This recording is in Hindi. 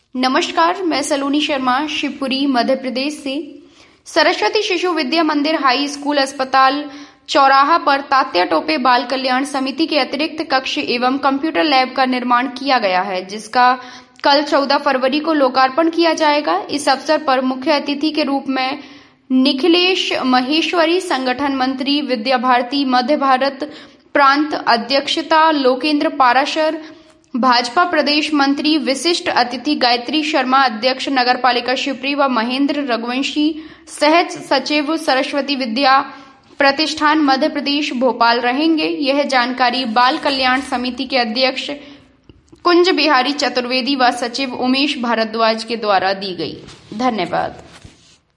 नमस्कार, मैं सलोनी शर्मा शिवपुरी मध्य प्रदेश से। सरस्वती शिशु विद्या मंदिर हाई स्कूल अस्पताल चौराहा पर तात्या टोपे बाल कल्याण समिति के अतिरिक्त कक्ष एवं कंप्यूटर लैब का निर्माण किया गया है, जिसका कल 14 फरवरी को लोकार्पण किया जाएगा। इस अवसर पर मुख्य अतिथि के रूप में निखिलेश महेश्वरी, संगठन मंत्री, विद्या भारती मध्य भारत प्रांत अध्यक्षता लोकेंद्र पाराशर, भाजपा प्रदेश मंत्री, विशिष्ट अतिथि गायत्री शर्मा, अध्यक्ष नगरपालिका शिवपुरी व महेंद्र रघुवंशी, सहज सचिव सरस्वती विद्या प्रतिष्ठान मध्य प्रदेश भोपाल रहेंगे। यह जानकारी बाल कल्याण समिति के अध्यक्ष कुंज बिहारी चतुर्वेदी व सचिव उमेश भारद्वाज के द्वारा दी गई। धन्यवाद।